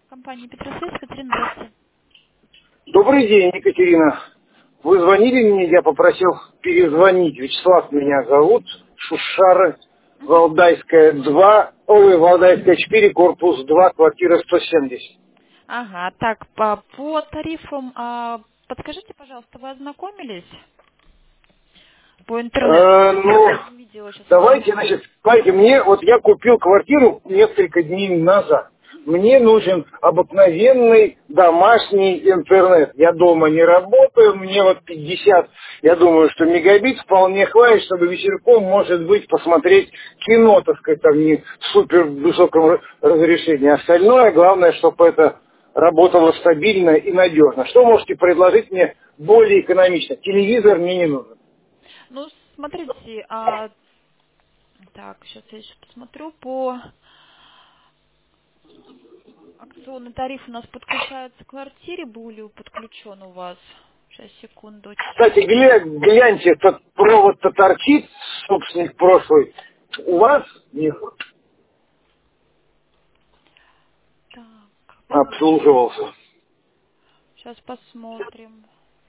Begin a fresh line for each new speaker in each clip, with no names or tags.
Компания Петросвет, Катерина, здравствуйте.
Добрый день, Екатерина. Вы звонили мне, я попросил перезвонить. Вячеслав меня зовут, Шушара,
Мгм.
Валдайская 2, Валдайская 4, корпус 2, квартира 170.
Ага, так, по тарифам, подскажите, пожалуйста, вы ознакомились по интернету?
Ну,
Видео сейчас
давайте,
вышло.
значит, я купил квартиру несколько дней назад. Мне нужен обыкновенный домашний интернет. Я дома не работаю, мне вот 50, я думаю, что мегабит вполне хватит, чтобы вечерком, может быть, посмотреть кино, так сказать, там не в супер высоком разрешении. Остальное, главное, чтобы это работало стабильно и надежно. Что можете предложить мне более экономично? Телевизор мне не нужен.
Ну, смотрите, так, сейчас я еще посмотрю, по акционный тариф у нас подключается к квартире, был ли подключен у вас? Сейчас, секундочку.
Кстати, гляньте, этот провод-то торчит, собственник прошлый. У вас нет,
Так,
обслуживался.
сейчас посмотрим.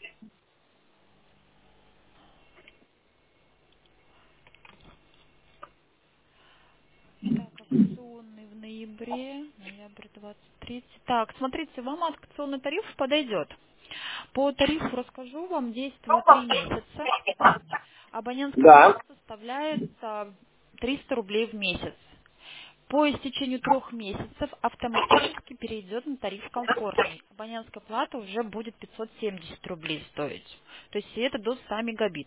Так, акционный в ноябрь 23. Так, смотрите, вам акционный тариф подойдет. По тарифу расскажу вам, действует 3 месяца. Абонентская
Да.
плата составляет 300 рублей в месяц. По истечению 3 месяцев автоматически перейдет на тариф комфортный. Абонентская плата уже будет 570 рублей стоить. То есть и это до 100 мегабит.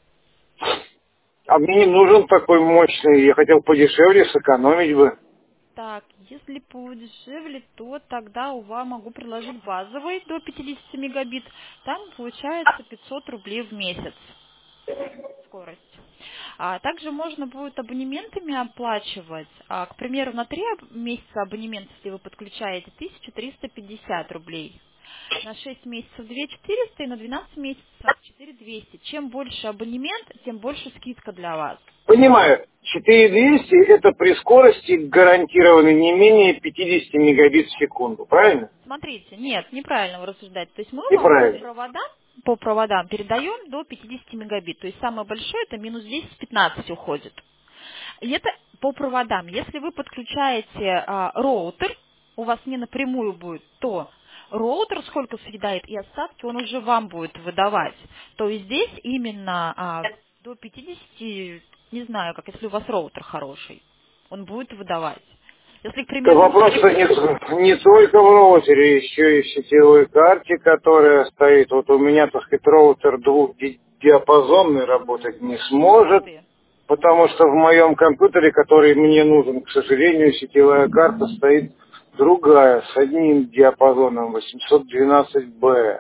А мне не нужен такой мощный, я хотел подешевле, сэкономить бы.
Так, если подешевле, то тогда у вас могу предложить базовый до 50 мегабит. Там получается 500 рублей в месяц скорость. А также можно будет абонементами оплачивать. К примеру, на 3 месяца абонемент, если вы подключаете, 1350 рублей. На 6 месяцев 2400 и на 12 месяцев 4200. Чем больше абонемент, тем больше скидка для вас.
Понимаю, 4200 это при скорости гарантированной не менее 50 мегабит в секунду, правильно?
Смотрите, нет, неправильно вы рассуждаете. То есть мы вам
Неправильно.
по проводам передаем до 50 мегабит. То есть самое большое это минус 10-15 уходит. И это по проводам. Если вы подключаете роутер, у вас не напрямую будет, то роутер сколько съедает и остатки, он уже вам будет выдавать. То есть здесь именно до 50, не знаю, как если у вас роутер хороший, он будет выдавать. Если, к
То
примеру,
вопрос-то не только в роутере, еще и в сетевой карте, которая стоит. Вот у меня, так сказать, роутер двухдиапазонный работать не сможет, потому что в моем компьютере, который мне нужен, к сожалению, сетевая карта стоит другая, с одним диапазоном 812B.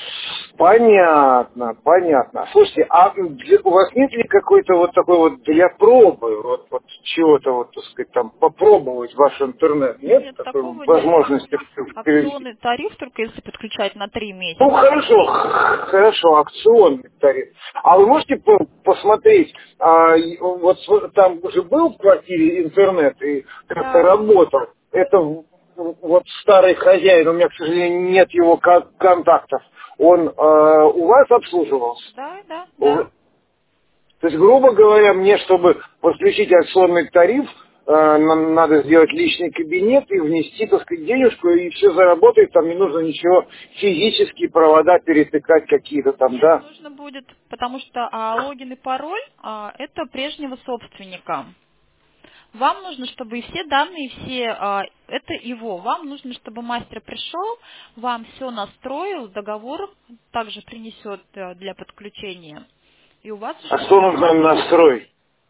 Понятно, понятно. Слушайте, а у вас нет ли какой-то вот такой вот для пробы, вот чего-то вот, так сказать, там, попробовать ваш интернет? Нет
нет,
такой
такого нет.
возможности перевести?
Акционный тариф только если подключать на 3
Ну,
месяца.
хорошо, хорошо, акционный тариф. А вы можете посмотреть, вот там уже был в квартире интернет и как-то
Да,
работал? Это вот старый хозяин, у меня, к сожалению, нет его контактов. Он у вас обслуживался?
да, да, да.
То есть, грубо говоря, мне, чтобы подключить акционный тариф, надо сделать личный кабинет и внести, так сказать, денежку, и все заработает, там не нужно ничего, физически провода перетыкать какие-то там,
Нет,
да?
нужно будет, потому что логин и пароль это прежнего собственника. Вам нужно, чтобы и все данные, это его. Вам нужно, чтобы мастер пришел, вам все настроил, договор также принесет для подключения. И у вас
А
уже
что
будет
нужно настроить?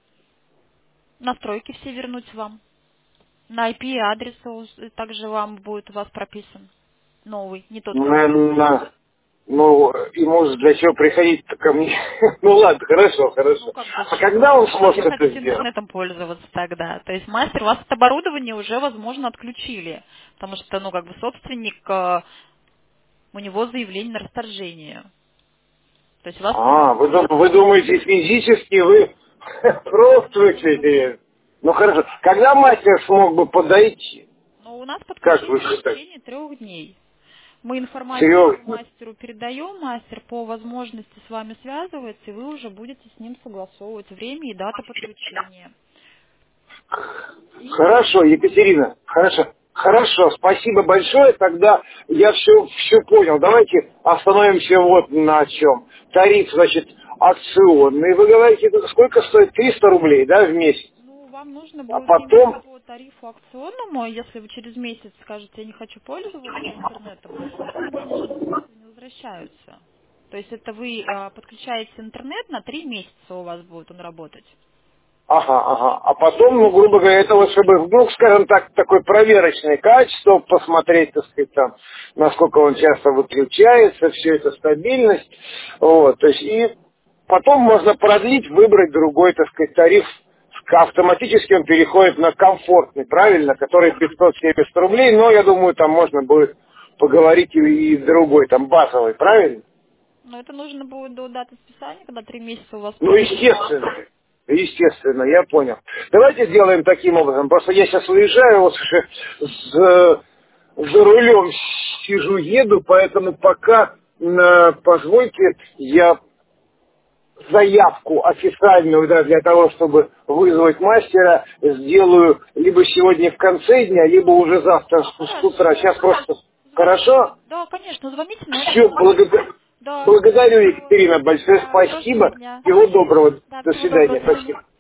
настройки все вернуть вам. На IP-адрес также вам будет у вас прописан новый, не тот, который
Наверное, ну, ему для чего приходить-то ко мне? Ну ладно, хорошо,
ну,
хорошо.
как для
А
чего?
когда он
Вы
сможет
не
это
хотите
сделать?
интернетом пользоваться тогда. То есть мастер, у вас это оборудование уже, возможно, отключили. Потому что, ну, как бы собственник, у него заявление на расторжение. То есть вас
Вы думаете, физически вы просто выключите? Ну хорошо. Когда мастер смог бы подойти?
ну, У нас
Как вы
подключение в
считаете?
течение 3 дней. Мы информацию
Серьезно?
мастеру передаем, мастер по возможности с вами связывается, и вы уже будете с ним согласовывать время и дата подключения.
Хорошо, Екатерина, хорошо. Хорошо, спасибо большое. Тогда я все понял. Давайте остановимся вот на чем. Тариф, значит, акционный. Вы говорите, это сколько стоит? 300 рублей, да, в месяц?
Ну, вам нужно
А
будет именно
потом...
по тарифу акционному, а если вы через месяц скажете, я не хочу пользоваться интернетом, вам денежные средства не возвращаются. То есть это вы подключаете интернет, на 3 месяца у вас будет он работать.
Ага, ага. А потом, ну, грубо говоря, это вот чтобы, ну, скажем так, такое проверочное качество, посмотреть, так сказать, там, насколько он часто выключается, все это стабильность. Вот, то есть, и потом можно продлить, выбрать другой, так сказать, тариф. Автоматически он переходит на комфортный, правильно, который 570 рублей, но я думаю, там можно будет поговорить и другой, там, базовый, правильно?
Но это нужно будет до даты списания, когда 3 месяца у вас
Ну,
пройдет.
естественно. Естественно, я понял. Давайте сделаем таким образом. Просто я сейчас уезжаю, вот уже за рулем сижу, еду, поэтому пока позвольте, я заявку официальную, да, для того, чтобы вызвать мастера, сделаю либо сегодня в конце дня, либо уже завтра с утра.
Хорошо.
Сейчас просто...
Звоните.
Хорошо?
Да, конечно, звоните на этот
Все,
номер. Да.
благодарю,
Все.
Екатерина, большое
Да, хорошего
спасибо.
дня.
Всего доброго.
Да,
До
всего доброго.
свидания.
До свидания.
Спасибо.